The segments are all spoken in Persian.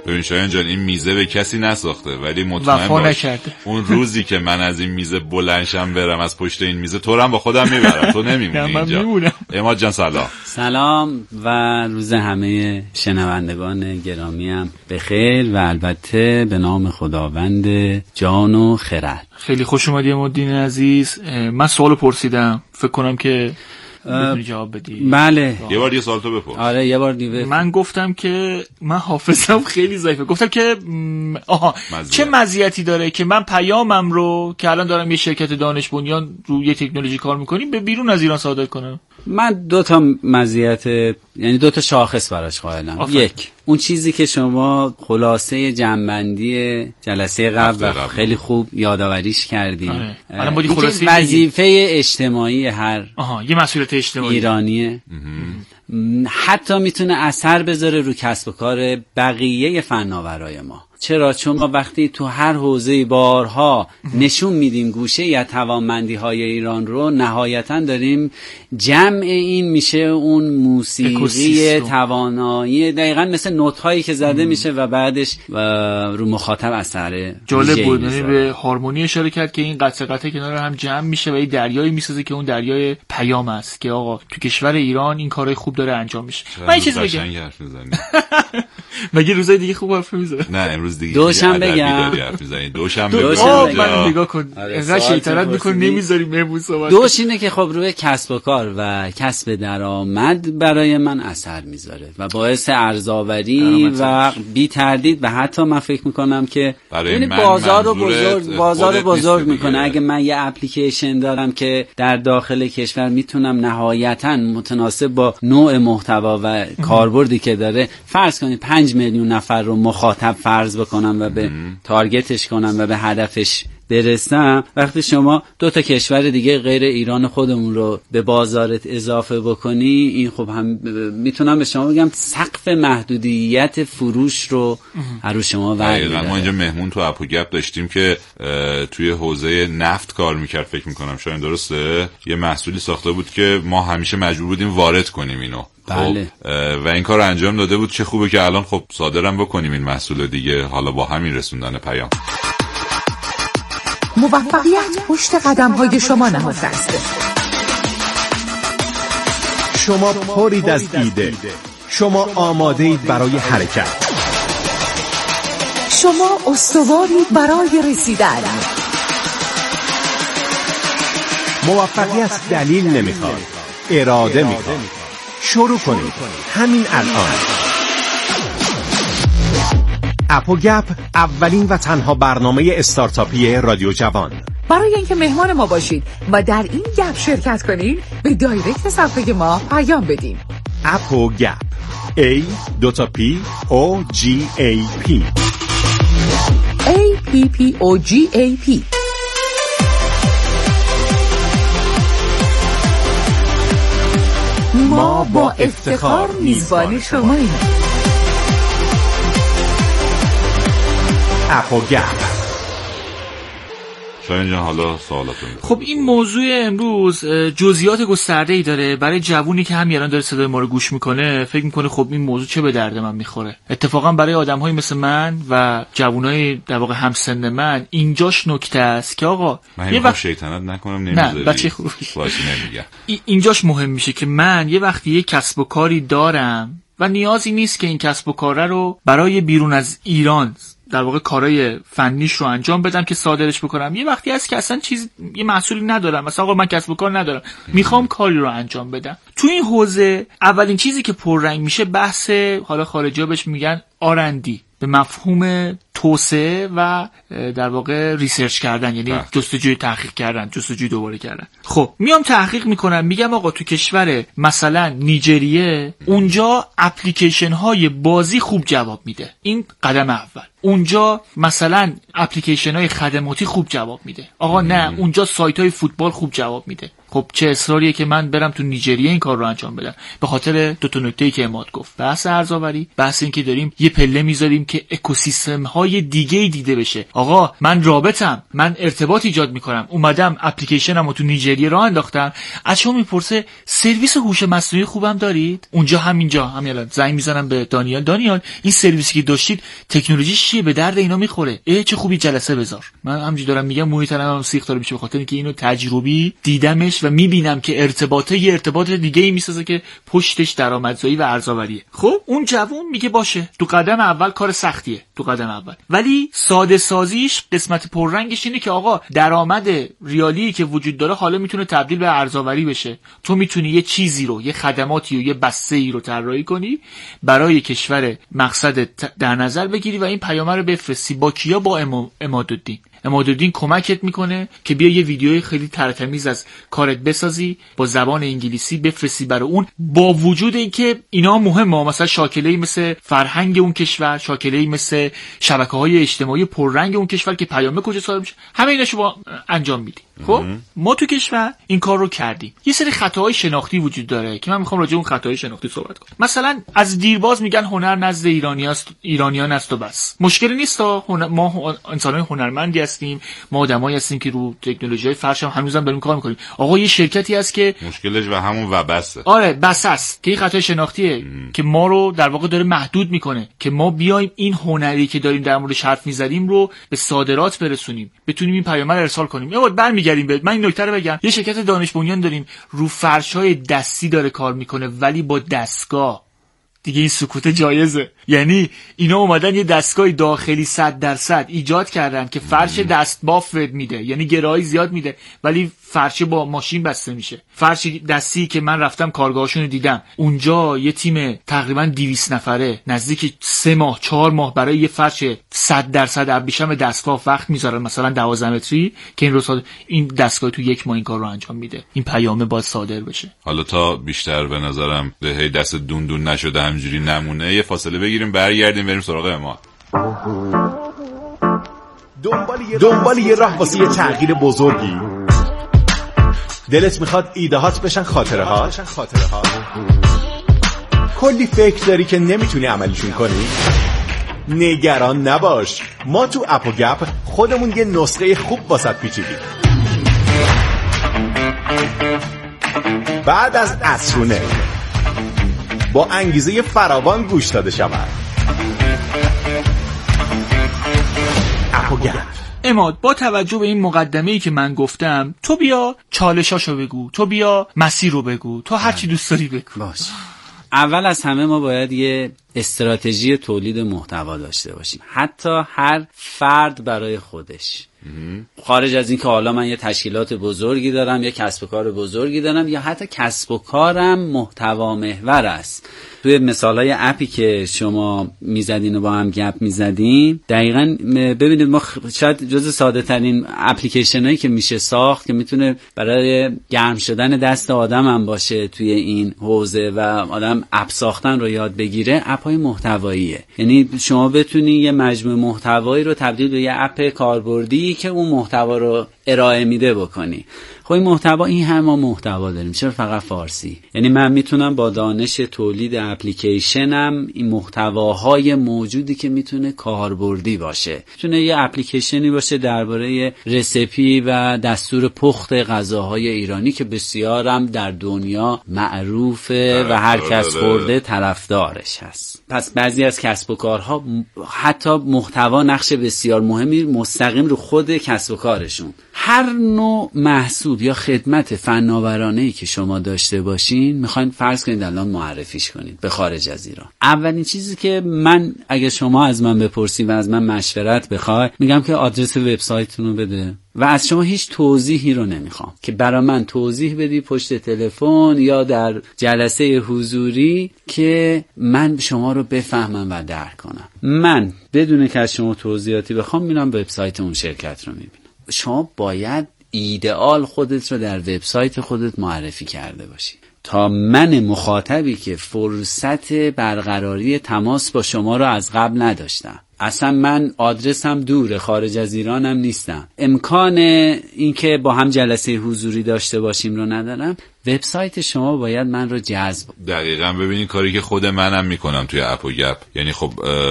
ببین شایان جان، این میزه به کسی نساخته، ولی مطمئن باش اون روزی که من از این میزه بلندشم برم از پشت این میزه، تو هم با خودم میبرم، تو نمیمونی اینجا. عماد جان سلام و روز همه شنوندگان گرامیم بخیر و البته به نام خداوند جان و خرد. خیلی خوش اومدی عماددین عزیز. من سوالو پرسیدم، فکر کنم که بتونی جواب بدی. بله یه بار دیگه سوال تو بپرس. آره یه بار دیگه. من گفتم که من حافظم خیلی ضعیفه. گفتم که چه مزیتی داره که من پیامم رو که الان دارم یه شرکت دانش بنیان روی تکنولوژی کار میکنیم به بیرون از ایران صادر کنم. من 2 تا مزیت، یعنی 2 تا شاخص براش قائلم. یک، اون چیزی که شما خلاصه جنبندی جلسه قبل خیلی خوب یادآوریش کردی. وظیفه اجتماعی هر یه مسئولیت اجتماعی ایرانیه. حتی میتونه اثر بذاره رو کسب و کار بقیه فناورای ما. چرا؟ چون ما وقتی تو هر حوزه بارها نشون میدیم گوشه یا توانمندی های ایران رو، نهایتا داریم جمع این میشه اون موسیقی توانایی، دقیقا مثل نوت هایی که زده میشه و بعدش رو مخاطب اثر جالب بود. یعنی به هارمونی اشاره کرد که این قطعه کنار هم جمع میشه و یه دریایی میسازه که اون دریای پیام است که آقا تو کشور ایران این کارهای خوب داره انجام میشه. من این چیز بگم مگه روزای دیگه خوب حرف میزنه؟ نه امروز دیگه دوشنبه بگم. دوشنبه من نگاه کن انقدر شیطنت میکنی نمیذاری مهمون صحبت. دوش اینه که خب روی کسب و کار و کسب درآمد برای من اثر میذاره و باعث ارزآوری و بی تردید و حتی من فکر میکنم که یعنی بازار بزرگ میکنه. اگه من یه اپلیکیشن دارم که در داخل کشور میتونم نهایتا متناسب با نوع محتوا و کاربردی که داره، فرض کنید 5 میلیون نفر رو مخاطب فرض بکنم و به تارگتش کنم و به هدفش برسم، وقتی شما 2 تا کشور دیگه غیر ایران خودمون رو به بازارت اضافه بکنی، این خب هم میتونم به شما بگم سقف محدودیت فروش رو هر شما دقیقاً. ما اینجا مهمون تو اپوگپ داشتیم که توی حوزه نفت کار میکرد، فکر میکنم شاید درسته، یه محصولی ساخته بود که ما همیشه مجبور بودیم وارد کنیم اینو. بله. و این کار انجام داده بود. چه خوبه که الان خب صادرم بکنیم این محصول دیگه، حالا با همین رسوندن پیام. موفقیت پشت قدم‌های شما نهفته است. شما پرید از ایده، شما آماده‌اید برای حرکت، شما استوارید برای رسیدن. موفقیت دلیل نمیخواد، اراده میخواد. شروع کنید همین الان. اپوگپ اولین و تنها برنامه استارتاپی رادیو جوان. برای اینکه مهمان ما باشید و در این گپ شرکت کنید، به دایرکت صفحه ما پیام بدین. اپوگپ APOGAP APPOGAP. ما با افتخار میزبان شماییم. اپوگپ. شاید جان حالا سوالاتون. خب این موضوع امروز جزئیات گسترده‌ای داره. برای جوونی که همین الان داره صدای ما رو گوش میکنه فکر میکنه خب این موضوع چه به درد من میخوره. اتفاقا برای آدم‌های مثل من و جوونای در واقع همسن من اینجاش نکته است که آقا یه وقت شیطنت نکنم نمیذاری. نه بچه خوبی باشه نمیگم. اینجاش مهم میشه که من یه وقتی یه کسب و کاری دارم و نیازی نیست که این کسب و کار رو برای بیرون از ایران در واقع کارهای فنیش رو انجام بدم که صادرش بکنم. یه وقتی هست که اصلا یه محصولی ندارم، مثلا آقا من کسب و کار ندارم، میخوام کاری رو انجام بدم. تو این حوزه اولین چیزی که پررنگ میشه بحث، حالا خارجی‌ها بهش میگن R&D، به مفهوم توسعه و در واقع ریسرچ کردن، یعنی جستجوی تحقیق کردن، جستجوی دوباره کردن. خب میام تحقیق میکنم، میگم آقا تو کشور مثلا نیجریه اونجا اپلیکیشن های بازی خوب جواب میده، این قدم اول. اونجا مثلا اپلیکیشن های خدماتی خوب جواب میده، آقا نه اونجا سایت های فوتبال خوب جواب میده. خب چه اصراریه که من برم تو نیجریه این کار رو انجام بدم؟ به خاطر دو تا نکته‌ای که اماد گفت، بحث ارزآوری، بحث این که داریم یه پله میذاریم که اکوسیستم‌های دیگه‌ای دیده بشه. آقا من رابطم، من ارتباط ایجاد میکنم، اومدم اپلیکیشنمو تو نیجریه راه انداختم، از شما میپرسه سرویس هوش مصنوعی خوبم دارید؟ اونجا همینجا همین زنگ میزنم به دانیال این سرویسی که داشتید تکنولوژیش چیه، به درد اینا میخوره؟ چه خوبی جلسه بذار. من همینجوری دارم میگم موی تنم سیخ داره میشه، به خاطر اینکه اینو تجربی دیدمش و میبینم که ارتباط دیگه‌ای میسازه که پشتش درآمدزایی و ارزآوریه. خب اون جوون میگه باشه، تو قدم اول کار سختیه، تو قدم اول، ولی ساده سازیش قسمت پررنگش اینه که آقا درآمد ریالی که وجود داره حالا میتونه تبدیل به ارزآوری بشه. تو میتونی یه چیزی رو، یه خدماتی رو، یه بسته‌ای رو طراحی کنی، برای کشور مقصد در نظر بگیری و این پیام رو بفرستی. با کیا؟ با عمادالدین کمکت میکنه که بیا یه ویدیوی خیلی ترتمیز از کارت بسازی، با زبان انگلیسی بفرستی برای اون، با وجود اینکه اینا مهمه، مثلا شاکله‌ای مثل فرهنگ اون کشور، شاکله‌ای مثل شبکه‌های اجتماعی پررنگ اون کشور که پیام کجا صادر میشه، همه ایناشو با انجام میدی. خب ما تو کشور این کار رو کردیم. یه سری خطاهای شناختی وجود داره که من میخوام راجع به اون خطاهای شناختی صحبت کنم. مثلا از دیرباز میگن هنر نزد ایرانیان است و بس. مشکلی نیست، ما انسان‌های هنرمندی هستیم، ما آدمایی هستیم که رو تکنولوژی‌های فرش هم هنوزم داریم کار می‌کنیم. آقا یه شرکتی هست که مشکلش و همون و بسه. آره بس است که این خطای شناختیه که ما رو در واقع داره محدود میکنه که ما بیایم این هنری که داریم در موردش حرف می‌زنیم رو به صادرات برسونیم، بتونیم این پیام رو ارسال کنیم. یه وقت برمیگردیم بهت. من این نکته رو بگم، یه شرکت دانش بنیان داریم رو فرش‌های دستی داره کار میکنه ولی با دستگاه. دیگه این سکوت جایزه. یعنی اینا اومدن یه دستگاه داخلی 100% ایجاد کردن که فرش دست بافت میده، یعنی گرایی زیاد میده، ولی فرش با ماشین بسته میشه. فرش دستی که من رفتم کارگاهاشون رو دیدم، اونجا یه تیم تقریبا 200 نفره نزدیک 3 ماه 4 ماه برای یه فرش 100% ابریشم دستباف وقت میذارن، مثلا 12 متری، که این دستگاه تو 1 ماه این کار رو انجام میده. این پیامه باید صادر بشه. حالا تا بیشتر به نظرم به دست دون نشده همجوری نمونه، یه فاصله بگیریم برگردیم بریم سراغ ما. دنبال یه راه واسه یه تغییر بزرگی، دلت میخواد ایده هات بشن خاطره ها، کلی فکر داری که نمیتونی عملیشون کنی؟ نگران نباش، ما تو اپ و گپ خودمون یه نسخه خوب واسط پیچیدیم. بعد از عصرونه با انگیزه فراوان گوش داده شود. اپ و گپ. اماد، با توجه به این مقدمه‌ای که من گفتم، تو بیا چالشاشو بگو، تو بیا مسیر رو بگو، تو هر چی دوست داری بگو. باش. اول از همه ما باید یه استراتژی تولید محتوا داشته باشیم، حتی هر فرد برای خودش، خارج از این که حالا من یه تشکیلات بزرگی دارم، یه کسب و کار بزرگی دارم، یا حتی کسب و کارم محتوا محور است. توی مثالای اپی که شما میزدین و با هم گپ میزدین، دقیقاً ببینید ما شاید جز ساده ترین اپلیکیشن هایی که میشه ساخت که میتونه برای گرم شدن دست آدم هم باشه توی این حوزه و آدم اپ ساختن رو یاد بگیره، اپ های محتواییه. یعنی شما بتونی یه مجموعه محتوایی رو تبدیل به یه اپ کاربردی که اون محتوا رو ارائه میده بکنی. خب این محتوا، این هم ما محتوا داریم، چرا فقط فارسی؟ یعنی من میتونم با دانش تولید اپلیکیشنم این محتواهای موجودی که میتونه کاربردی باشه، میتونه یه اپلیکیشنی باشه درباره رسیپی و دستور پخت غذاهای ایرانی که بسیارم در دنیا معروفه و هر کس خورده طرفدارش هست. پس بعضی از کسب و کارها حتی محتوا نقش بسیار مهمی مستقیم رو خود کسب و کارشون. هر نوع محصول یا خدمت فناورانه‌ای که شما داشته باشین، میخواین فرض کنید الان معرفیش کنید به خارج از ایران، اولین چیزی که من اگه شما از من بپرسید و از من مشورت بخوای، میگم که آدرس وبسایتتون رو بده و از شما هیچ توضیحی رو نمیخوام که برای من توضیح بدی پشت تلفن یا در جلسه حضوری که من شما رو بفهمم و درک کنم. من بدون که از شما توضیحاتی بخوام میرم وبسایت اون شرکت رو میبینم. شما باید ایدئال خودت رو در وبسایت خودت معرفی کرده باشی تا من مخاطبی که فرصت برقراری تماس با شما رو از قبل نداشتم اصلا من آدرسم دوره، خارج از ایرانم نیستم، امکان اینکه با هم جلسه حضوری داشته باشیم رو ندارم، وبسایت شما باید من رو جذب. دقیقاً ببینید کاری که خود منم میکنم توی اپ و گپ، یعنی خب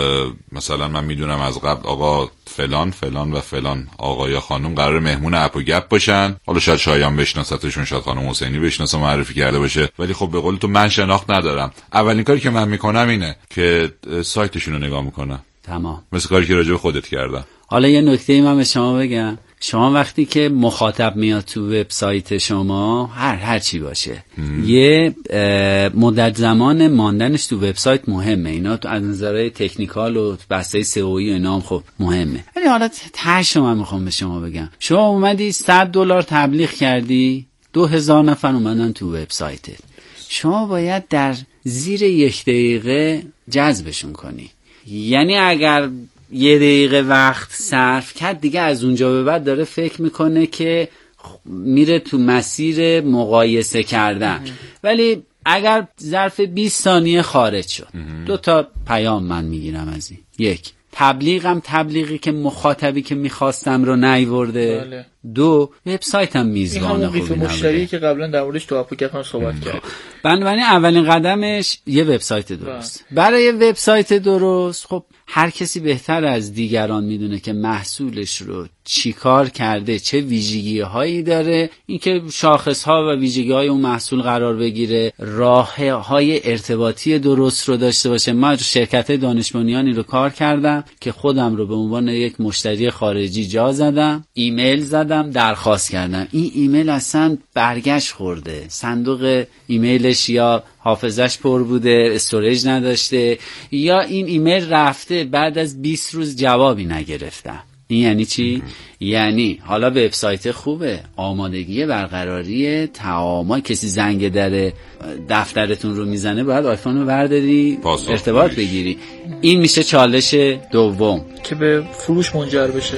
مثلا من میدونم از قبل آقا فلان فلان و فلان آقا یا خانم قرار مهمون اپ و گپ باشن، حالا شاید شایان بشناستشون، شاید خانم حسینی بشناسه معرفی کرده باشه، ولی خب به قول تو من شناخت ندارم. اولین کاری که من میکنم اینه که سایتشون رو نگاه میکنم. تمام. مثل کاری که راجع به خودت کردم. حالا یه نکته من به شما بگم، شما وقتی که مخاطب میاد تو وبسایت شما هر چی باشه یه مدت زمان ماندنش تو وبسایت مهمه. اینا تو از نظر تکنیکال و بحثای سئویی اینا هم خب مهمه. ولی حالا تاش من میخوام به شما بگم، شما اومدی $100 تبلیغ کردی، 2000 نفر اومدن تو وبسایتت، شما باید در زیر 1 دقیقه جذبشون کنی. یعنی اگر 1 دقیقه وقت صرف کرد دیگه از اونجا به بعد داره فکر میکنه که میره تو مسیر مقایسه کردن. ولی اگر ظرف 20 ثانیه خارج شد، 2 تا پیام من میگیرم از این. 1 تبلیغم تبلیغی که مخاطبی که میخواستم رو نیورده. بله. 2 وبسایتم میزبان خوبی نبوده. مشتری که قبلا در موردش تو اپلیکیشن صحبت کردیم. بنابراین اولین قدمش یه وبسایت درست. برای وبسایت درست خب هر کسی بهتر از دیگران میدونه که محصولش رو چیکار کرده، چه ویژگی‌هایی داره، اینکه شاخص‌ها و ویژگی‌های اون محصول قرار بگیره، راه‌های ارتباطی درست رو داشته باشه. من شرکت دانش بنیانی رو کار کردم که خودم رو به عنوان یک مشتری خارجی جا زدم، ایمیل زدم، درخواست کردم. این ایمیل اصلا برگشت خورده، صندوق ایمیلش یا حافظش پر بوده، استوریج نداشته، یا این ایمیل رفته بعد از 20 روز جوابی نگرفتم. این یعنی چی؟ یعنی حالا وبسایت خوبه، آمادگی برقراری تعامل، کسی زنگ در دفترتون رو میزنه باید آیفون رو برداری ارتباط بگیری. این میشه چالش دوم که به فروش منجر بشه.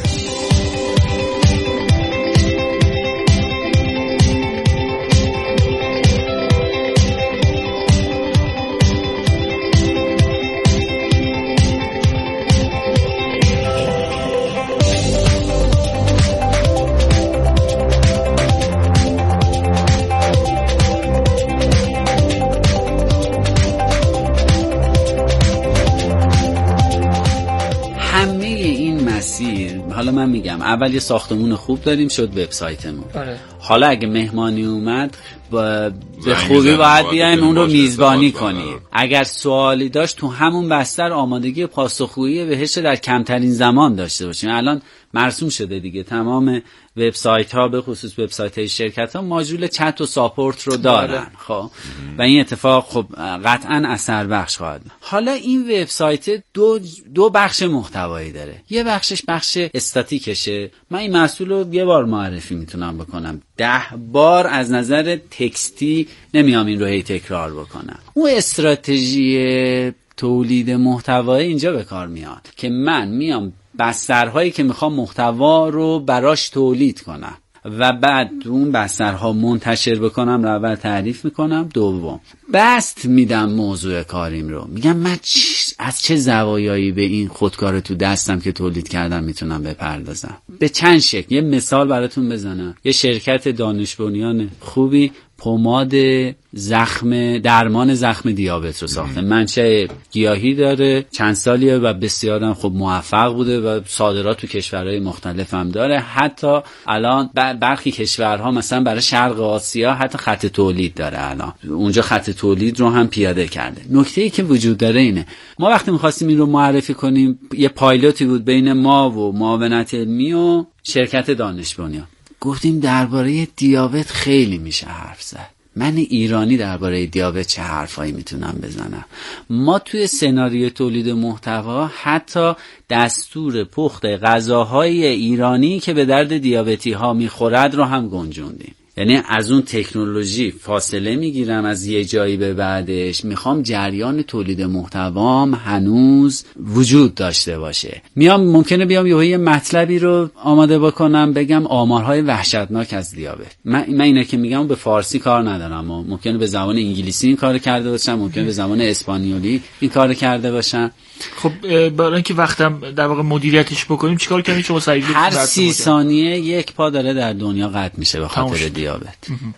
حالا من میگم اول یه ساختمون خوب داریم، شد وبسایتمون. حالا اگه مهمانی اومد به خوبی باید بیایم اون رو میزبانی کنیم. اگر سوالی داشت تو همون بستر آمادگی پاسخگویی بهش در کمترین زمان داشته باشیم. الان مرسوم شده دیگه، تمام وبسایت ها به خصوص وبسایت های شرکت ها ماژول چت و ساپورت رو دارن. خب و این اتفاق خب قطعا اثر بخش خواهد. حالا این وبسایت دو بخش محتوایی داره. یه بخشش بخش استاتیکشه، من این محصول رو یه بار معرفی میتونم بکنم، 10 بار از نظر تکستی نمیام این رو هی تکرار بکنم. اون استراتژی تولید محتوایی اینجا به کار میاد که من میام بسترهایی که میخوام محتوا رو براش تولید کنم و بعد اون بسترها منتشر بکنم رو اول تعریف میکنم. دوم بست میدم موضوع کاریم رو، میگم من از چه زوایایی به این خودکار تو دستم که تولید کردم میتونم بپردازم. به چند شکل یه مثال براتون بزنم. یه شرکت دانش بنیان خوبی پماد درمان زخم دیابت رو ساخته، منشأ گیاهی داره، چند سالیه و بسیارم خب موفق بوده و صادرات تو کشورهای مختلف هم داره. حتی الان برخی کشورها مثلا برای شرق آسیا حتی خط تولید داره، الان اونجا خط تولید رو هم پیاده کرده. نکته‌ای که وجود داره اینه، ما وقتی می‌خواستیم این رو معرفی کنیم یه پایلوتی بود بین ما و معاونت علمی و شرکت دانش بنیان، گفتیم درباره دیابت خیلی میشه حرف زد. من ایرانی درباره دیابت چه حرفایی میتونم بزنم؟ ما توی سناریو تولید محتوا حتی دستور پخت غذاهای ایرانی که به درد دیابتی ها میخورد رو هم گنجوندیم. یعنی از اون تکنولوژی فاصله میگیرم، از یه جایی به بعدش میخوام جریان تولید محتوام هنوز وجود داشته باشه. ممکنه بیام یه مطلبی رو آماده بکنم بگم آمارهای وحشتناک از دیابت. من اینا که میگم به فارسی کار ندارم، ممکنه به زبان انگلیسی این کار کرده باشم، ممکنه به زبان اسپانیولی این کار کرده باشم. خب برای اینکه وقتم در واقع مدیریتش بکنیم چیکار کنیم؟ شما سریع هر 30 ثانیه یک پا داره در دنیا قطع میشه به خاطر دیابت.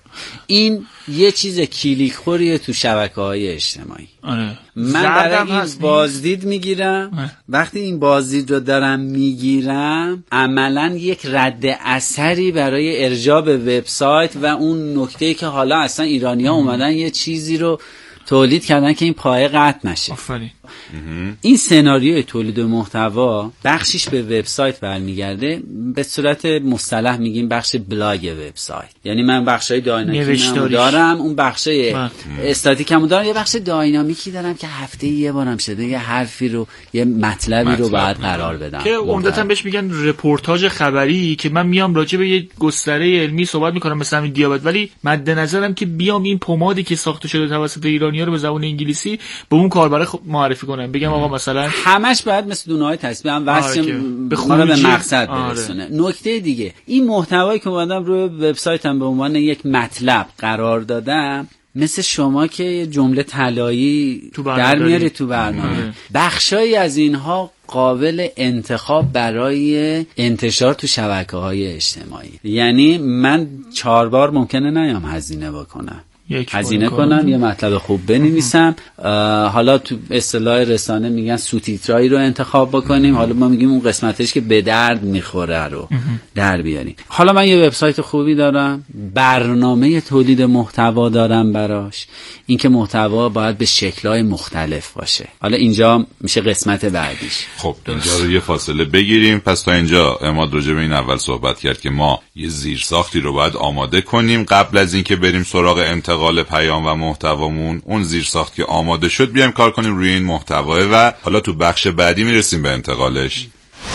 این یه چیز کلیک خوریه تو شبکه‌های اجتماعی. آره. من برای این بازدید میگیرم. وقتی این بازدید رو دارم میگیرم عملاً یک رد اثری برای ارجاع به وبسایت و اون نکته‌ای که حالا اصلا ایرانی‌ها اومدن یه چیزی رو تولید کردن که این پایه قطع نشه. آفرین. این سناریوی تولید محتوا بخشش به وبسایت برمیگرده، به صورت مصطلح میگیم بخش بلاگ وبسایت. یعنی من بخشای داینامیکی دارم، اون بخشای استاتیکمو دارم، یه بخش داینامیکی دارم که هفته یه بارم شده یه حرفی رو یه مطلبی رو باید قرار بدم که عمدتاً بهش میگن رپورتاج خبری، که من میام راجع به یه گستره علمی صحبت میکنم مثلا همین دیابت، ولی مد نظرم که بیام این پمادی که ساخته شده توسط ایرانی‌ها رو به زبان انگلیسی به اون کاربر معرفی کنم، بگم آقا مثلا همش باید مثل دونه‌های تسبیح هم واسه ما رو به مقصد برسونه. نکته دیگه، این محتوایی که اومدم روی وبسایتم به عنوان یک مطلب قرار دادم، مثل شما که جمله طلایی در میاری تو برنامه، بخشایی از اینها قابل انتخاب برای انتشار تو شبکه‌های اجتماعی. یعنی من 4 بار ممکنه نیام هزینه بکنم، هزینه کنم یه مطلب خوب بنویسم، حالا تو اصطلاح رسانه میگن سوتیترایی رو انتخاب بکنیم، حالا ما میگیم اون قسمتش که به درد میخوره رو در بیاریم. حالا من یه وبسایت خوبی دارم، برنامه تولید محتوا دارم براش، اینکه محتوا باید به شکل‌های مختلف باشه. حالا اینجا میشه قسمت بعدیش. خب اینجا رو یه فاصله بگیریم. پس تا اینجا عماد راجع به این اول صحبت کرد که ما یه زیرساختی رو باید آماده کنیم قبل از اینکه بریم سراغ انتقال پیام و محتوامون. اون زیرساخت که آماده شد بیایم کار کنیم روی این محتوا و حالا تو بخش بعدی میرسیم به انتقالش.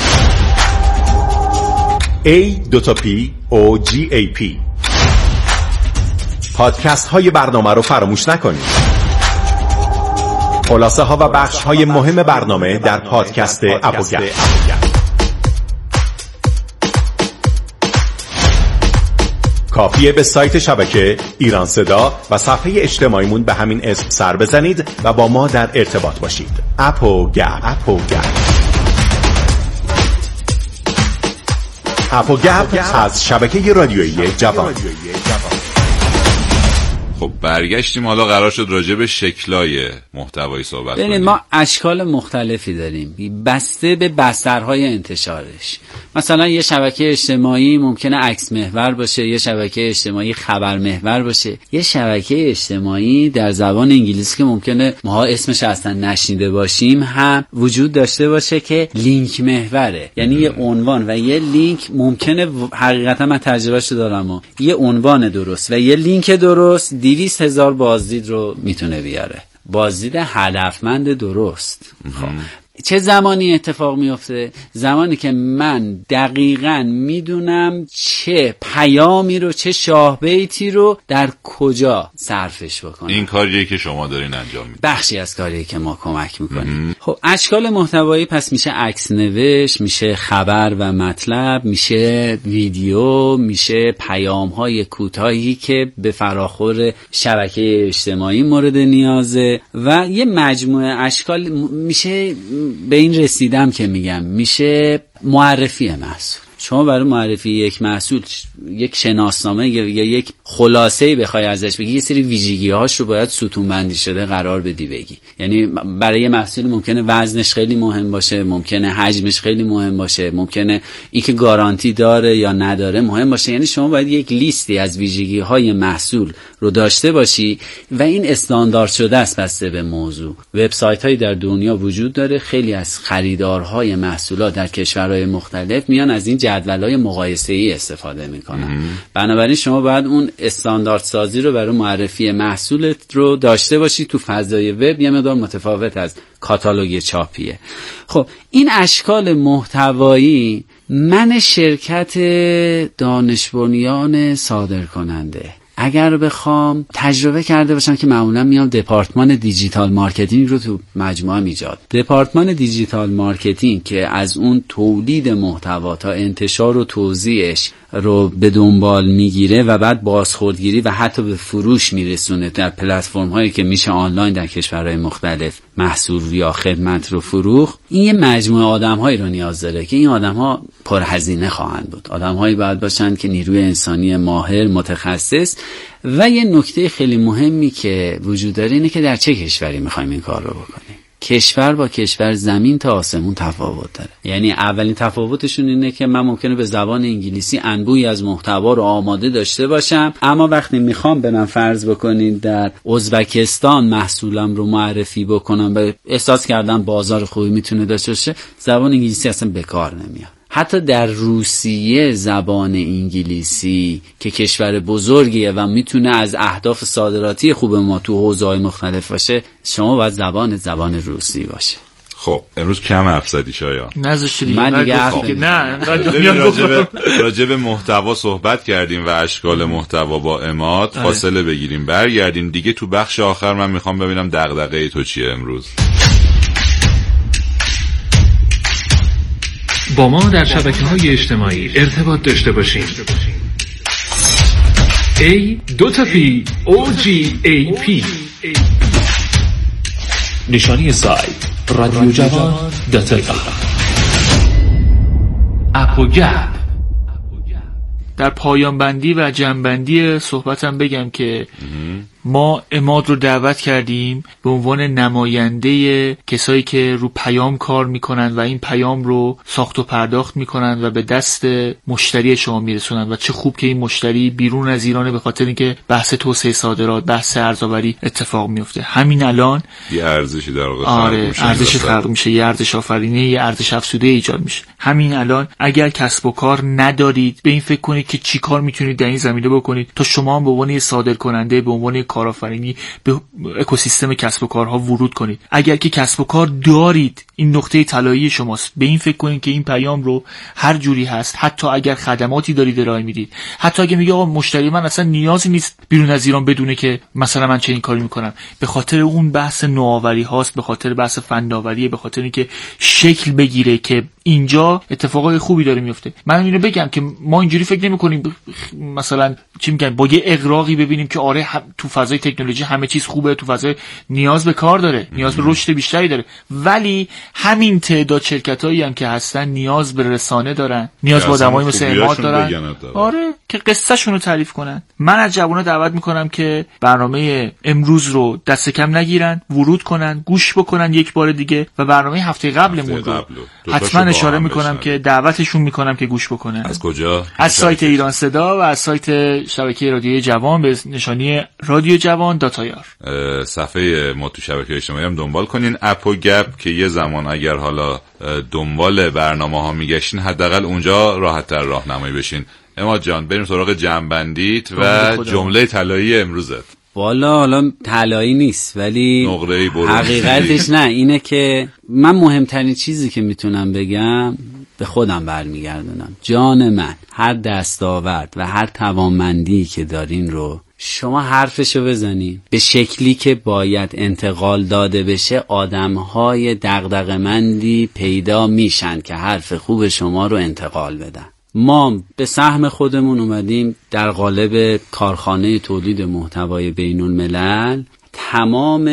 A2P پادکست های برنامه رو فراموش نکنید. خلاصه ها و بخش های مهم برنامه در پادکست اپوگپ. کافیه به سایت شبکه ایران صدا و صفحه اجتماعیمون به همین اسم سر بزنید و با ما در ارتباط باشید. اپوگپ از شبکه رادیویی جوان. خب برگشتیم، حالا قرار شد راجع به شکلای محتوایی صحبت کنیم. ببینید ما اشکال مختلفی داریم بسته به بسترهای انتشارش. مثلا یه شبکه اجتماعی ممکنه عکس محور باشه، یه شبکه اجتماعی خبر محور باشه، یه شبکه اجتماعی در زبان انگلیسی که ممکنه ما اسمش اصلا نشنیده باشیم هم وجود داشته باشه که لینک محوره. یعنی یه عنوان و یه لینک ممکنه، حقیقتا من تجربهش دارم، یه عنوان درست و یه لینک درست 200,000 بازدید رو میتونه بیاره، بازدید هدفمند درست. خب چه زمانی اتفاق میفته؟ زمانی که من دقیقاً میدونم چه پیامی رو، چه شاهبیتی رو در کجا صرفش بکنم. این کاریه که شما دارین انجام میدید. بخشی از کاریه که ما کمک میکنیم. خب اشکال محتوایی پس میشه عکس نوشت، میشه خبر و مطلب، میشه ویدیو، میشه پیام‌های کوتاهی که به فراخور شبکه اجتماعی مورد نیازه و یه مجموعه اشکال. میشه به این رسیدم که میگم میشه معرفی محصول. شما برای معرفی یک محصول یک شناسنامه یا یک خلاصه‌ای بخوای ازش بگی، یه سری ویژگی‌هاش رو باید ستون بندی شده قرار بدی بگی. یعنی برای یه محصول ممکنه وزنش خیلی مهم باشه، ممکنه حجمش خیلی مهم باشه، ممکنه اینکه گارانتی داره یا نداره مهم باشه. یعنی شما باید یک لیستی از ویژگی‌های محصول رو داشته باشی و این استاندارد شده است بسته به موضوع. وبسایت‌هایی در دنیا وجود داره، خیلی از خریدارهای محصولات در کشورهای مختلف میان از این جدول‌های مقایسه‌ای استفاده میکنن. بنابراین شما باید اون استاندارد سازی رو برای معرفی محصولت رو داشته باشی. تو فضای وب یه مقدار متفاوت از کاتالوگ چاپیه. خب این اشکال محتوایی من شرکت دانش بنیان صادر کننده اگر بخوام تجربه کرده باشم که معمولا میام دپارتمان دیجیتال مارکتینگ رو تو مجموعه ایجاد. دپارتمان دیجیتال مارکتینگ که از اون تولید محتوا تا انتشار و توزیعش رو به دنبال میگیره و بعد بازخوردگیری و حتی به فروش میرسونه در پلتفرم هایی که میشه آنلاین در کشورهای مختلف محصول یا خدمت رو فروخت. این یه مجموعه آدم هایی رو نیاز داره که این آدم ها پرهزینه خواهند بود. آدم هایی باید باشن که نیروی انسانی ماهر متخصص. و یه نکته خیلی مهمی که وجود داره اینه که در چه کشوری میخوایم این کار رو بکنیم. کشور با کشور زمین تا آسمون تفاوت داره. یعنی اولین تفاوتشون اینه که من ممکنه به زبان انگلیسی انبوهی از محتوا رو آماده داشته باشم، اما وقتی میخوام به من فرض بکنید در ازبکستان محصولم رو معرفی بکنم و احساس کردم بازار خوبی میتونه داشته باشه، زبان انگلیسی اصلا به کار نمیاد. حتی در روسیه زبان انگلیسی که کشور بزرگیه و میتونه از اهداف صادراتی خوب ما تو حوزه‌های مختلف باشه، شما باید زبان روسی باشه. خب امروز کم حرف زدی شایان. من دیگه نه راجع به محتوا صحبت کردیم و اشکال محتوا با عماد. فاصله بگیریم برگردیم دیگه. تو بخش آخر من میخوام ببینم دغدغه تو چیه امروز. با ما در شبکه‌های اجتماعی ارتباط داشته باشین. A2P نشانی سایت رادیو جوان اپوگپ. در پایان بندی و جمع صحبتم بگم که ما عماد رو دعوت کردیم به عنوان نماینده کسایی که رو پیام کار میکنن و این پیام رو ساخت و پرداخت میکنن و به دست مشتری شما میرسونن. و چه خوب که این مشتری بیرون از ایرانه، به خاطر اینکه بحث توسعه صادرات، بحث ارزآوری اتفاق میفته. همین الان یه ارزشی در واقع ارزش خلق میشه، یه ارزش آفرینی، یه ارزش افزوده ایجاد میشه. همین الان اگر کسب و کار ندارید، به این فکر کنید که چی کار میتونید در این زمینه بکنید تا شما به عنوان صادرکننده، به عنوان کارآفرینی به اکوسیستم کسب و کارها ورود کنید. اگر که کسب و کار دارید، این نقطه طلایی شماست. به این فکر کنید که این پیام رو هر جوری هست، حتی اگر خدماتی دارید ارائه میدید، حتی اگه میگه آقا مشتری من اصلا نیازی نیست بیرون از ایران بدونه که مثلا من چه این کاری میکنم، به خاطر اون بحث نوآوری هاست، به خاطر بحث فناوریه، به خاطر اینکه شکل بگیره که اینجا اتفاقای خوبی داره میفته. من اینو بگم که ما اینجوری فکر نمی‌کنیم مثلا چی میگن با یه اغراقی ببینیم که آره تو فضای تکنولوژی همه چیز خوبه، تو فضای نیاز به کار داره، نیاز به رشد بیشتری داره، ولی همین تعداد شرکتایی هم که هستن نیاز به رسانه دارن، نیاز به آدمایی مثل عماد دارن، آره، که قصه شون رو تعریف کنن. من از جوونا دعوت میکنم که برنامه امروز رو دست کم نگیرن، ورود کنن، گوش بکنن یک بار دیگه، و برنامه هفته قبلمون رو حتما اشاره میکنم که دعوتشون میکنم که گوش بکنن. از کجا؟ از سایت ایران صدا و از سایت شبکه رادیوی جوان به نشانی رادیو جوان داتایار. صفحه ما تو شبکه اجتماعی هم دنبال کنین. اپوگپ که یه زمان اگر حالا دنبال برنامه‌ها میگشتین، حداقل اونجا راحت‌تر راهنمایی بشین. عماد جان بریم سراغ جمع‌بندیت و جمله طلایی امروزت. حالا طلایی نیست ولی نقره‌ای برو. حقیقتش نه، اینه که من مهمترین چیزی که میتونم بگم به خودم برمیگردونم. جان من، هر دستاورد و هر توانمندی که دارین رو شما حرفشو بزنین به شکلی که باید انتقال داده بشه. آدمهای دغدغه‌مندی پیدا میشن که حرف خوب شما رو انتقال بدن. ما به سهم خودمون اومدیم در قالب کارخانه تولید محتوای بین الملل تمام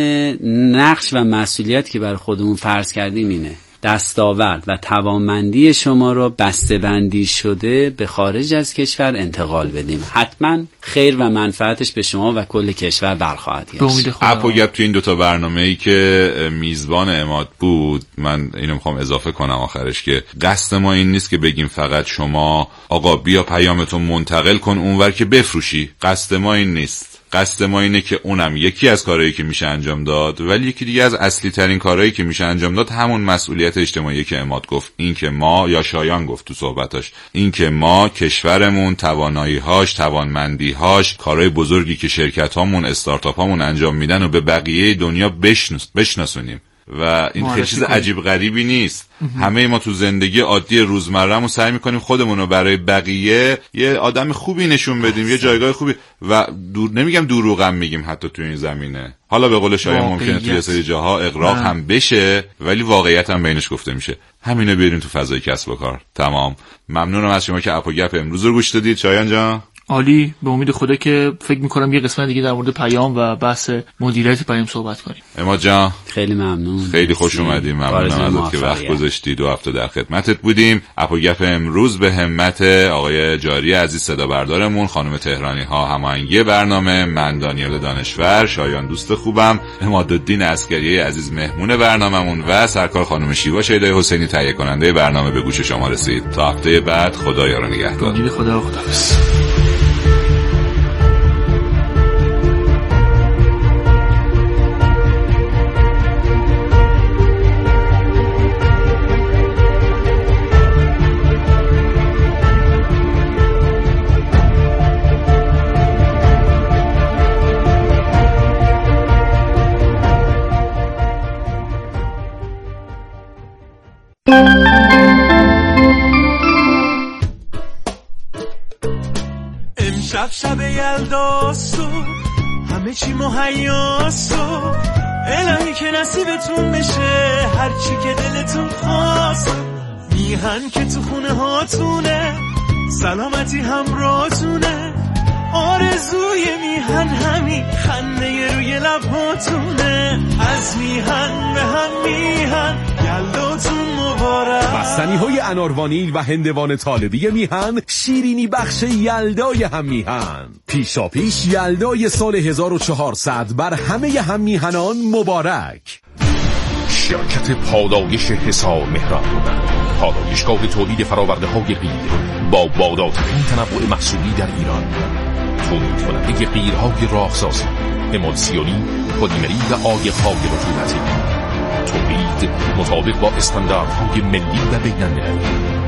نقش و مسئولیت که بر خودمون فرض کردیم اینه دستاورد و توانمندی شما رو بسته‌بندی شده به خارج از کشور انتقال بدیم. حتما خیر و منفعتش به شما و کل کشور برخواهد گشت. اپوگپ تو این دوتا برنامه‌ای که میزبان عماد بود، من اینو میخوام اضافه کنم آخرش که قصد ما این نیست که بگیم فقط شما آقا بیا پیامتون منتقل کن اونور که بفروشی. قصد ما این نیست. قصد ما اینه که اونم یکی از کارهایی که میشه انجام داد، ولی یکی دیگه از اصلی ترین کارهایی که میشه انجام داد همون مسئولیت اجتماعی که عماد گفت، این که ما، یا شایان گفت تو صحبتاش، این که ما کشورمون توانایی‌هاش، توانمندی‌هاش، کارهای بزرگی که شرکت‌هامون، استارتاپ‌هامون انجام میدن و به بقیه دنیا بشناسونیم. و این خیلی چیز عجیب غریبی نیست. همه ما تو زندگی عادی روزمره‌مون سعی می‌کنیم خودمون رو برای بقیه یه آدم خوبی نشون بدیم، یه جایگاه خوبی، و نمیگم دروغم میگیم حتی تو این زمینه. حالا به قول شایان ممکنه توی سری جاها اغراق هم بشه، ولی واقعیت هم بینش گفته میشه. همینو بیارین تو فضای کسب و کار. تمام. ممنونم از شما که اپو گپ امروز رو گوش دادید. شایان جان عالی، به امید خدا که فکر میکنم یه قسمت دیگه در مورد پیام و بحث مدیریت پیام صحبت کنیم. اما جان خیلی ممنون، خیلی خوش اومدیم. ممنونم ازت که وقت گذاشتی. 2 هفته در خدمتت بودیم. اپو گپ امروز به همت آقای جاری عزیز صدا بردارمون، خانم تهرانی ها هماهنگی برنامه، من دانیال دانشور، شایان دوست خوبم، عمادالدین عسکری عزیز مهمون برناممون و سرکار خانم شیوا شیدای حسینی تهیه کننده برنامه به گوش شما رسید. تا هفته بعد خدا یار و نگهدار. خداحافظ. امشب شب یلداستو همه چی مهیاستو، الهی که نصیبتون بشه هرچی که دلتون خواست. میهن که تو خونه هاتونه، سلامتی همراهتونه، آرزوی میهن همین خنده روی لبهاتونه. از میهن به هم میهن یلداتون مبارک. بستنی‌های اناروانیل و هندوان طالبی میهن، شیرینی بخش یلدای هم میهن. پیشا پیش یلدای سال 1400 بر همه هم میهنان مبارک. شرکت پالایش حصار مهران، پالایشگاه تولید فراورده های قیر با بالاترین تنوع محصولی در ایران. تولید کننده قیرهای راهسازی، امولسیونی، پلیمری و عایق‌های رطوبتی. تولید مطابق با استانداردهای ملی و بین‌المللی.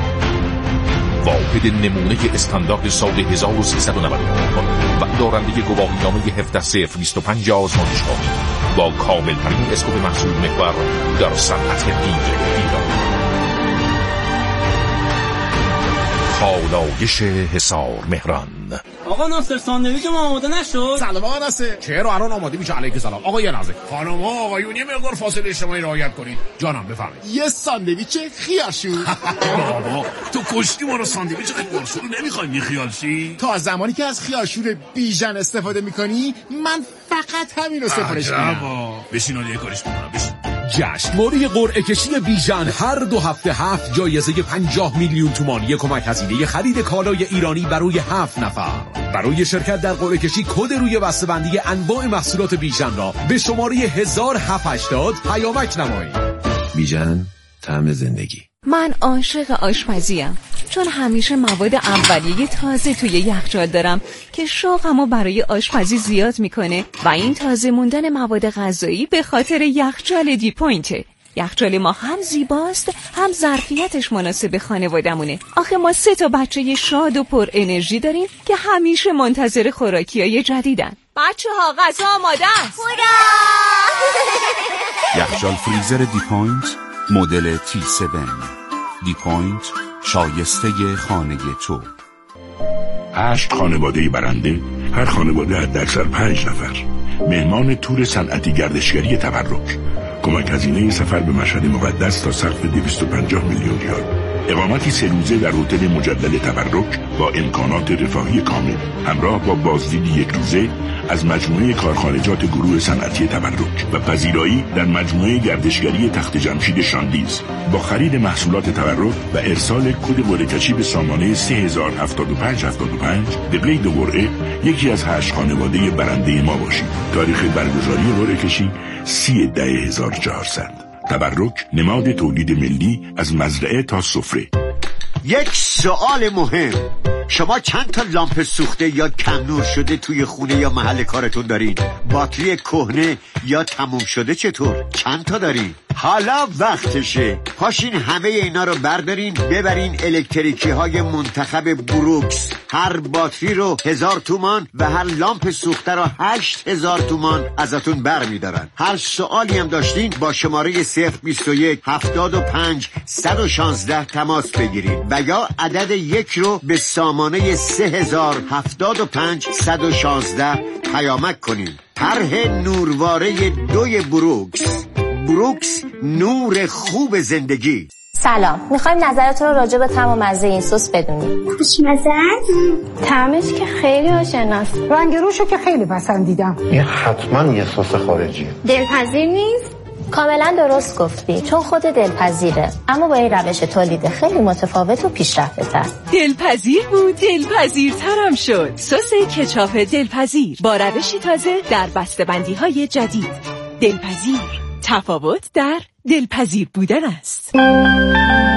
واحد نمونه استاندارد سال 1399 و دارنده گواهینامه 17/025 آزمایشگاهی با کامل‌ترین اسکوپ محصول محور در صنعت قیر ایران. پالایش حصار مهران. آقا ناصر ساندویچ ما آماده نشد؟ سلام آقا ناصر. چرا الان آماده میشه؟ علیک سلام. آقا یه لحظه. خانم‌ها آقایون یه مقدار فاصله اجتماعی رعایت کنید. جانم بفرمایید. یه ساندویچ خیارشور. بابا تو کشتی ما رو ساندویچ خیارشور نمیخوای بیخیالشی؟ تا از زمانی که از خیارشور بیژن استفاده میکنی من فقط همین رو سفارش میدم. بشین یه کاریش میکنم. بشین. جشنواره قرعه کشی بیژن هر 2 هفته 7 جایزه 50 میلیون تومانی کمک هزینه خرید کالای ایرانی برای 7 نفر. برای شرکت در قرعه کشی کد روی بسته‌بندی انواع محصولات بیژن را به شماره 1780 پیامک نمایید. بیژن، طعم زندگی. من عاشق آشپزیم، چون همیشه مواد اولیه تازه توی یخچال دارم که شوقمو برای آشپزی زیاد میکنه و این تازه موندن مواد غذایی به خاطر یخچال دیپوینته. یخچال ما هم زیباست هم ظرفیتش مناسب خانوادمونه. آخه ما 3 بچه شاد و پر انرژی داریم که همیشه منتظر خوراکیای جدیدن. بچه‌ها غذا آماده است. یخچال فریزر دیپوینت مدل T7. دیپوینت، شایسته خانه تو. 8 خانواده برنده، هر خانواده حداکثر 5 نفر. مهمان تور صنعتی گردشگری تبرک. کمک هزینه سفر به مشهد مقدس تا سقف 250 میلیون ریال. اقامتی 3 روزه در هتل مجلل تبرک با امکانات رفاهی کامل، همراه با بازدید 1 روزه از مجموعه کارخانجات گروه صنعتی تبرک و پذیرایی در مجموعه گردشگری تخت جمشید شاندیز با خرید محصولات تبرک و ارسال کد قرعه‌کشی به سامانه 307575 قبله 2 قرعه یکی از 8 خانواده برنده ما باشید. تاریخ برگزاری قرعه‌کشی 30/10/1400. تبرک، نماد تولید ملی از مزرعه تا سفره. یک سوال مهم، شما چند تا لامپ سوخته یا کم نور شده توی خونه یا محل کارتون دارین؟ باتری کهنه یا تموم شده چطور؟ چند تا دارین؟ حالا وقتشه. پاشین همه اینا رو بردارین ببرین الکتریکی های منتخب بروکس. هر باتری رو 1000 تومان و هر لامپ سوخته رو 8000 تومان ازتون برمیدارن. هر سوالی هم داشتین با شماره 021 75 116 تماس بگیرید و یا عدد 1 رو به سامانه 3075 116 پیامک کنین. طرح نورواره 2 بروکس. بروکس، نور خوب زندگی. سلام، میخوایم نظرتون رو راجع به طعم و مزه این سس بدونیم. خوشمزه است؟ طعمش که خیلی آشناست. رنگ روشو که خیلی پسندیدم. این حتما یه سس خارجیه. دلپذیر نیست؟ کاملا درست گفتی، چون خود دلپذیره، اما با این روش تولید خیلی متفاوت و پیشرفته تر. دلپذیر بود، دلپذیرترم شد. سس کچاپ دلپذیر با روشی تازه در بسته‌بندی های جدید. دلپذیر، تفاوت در دلپذیر بودن است.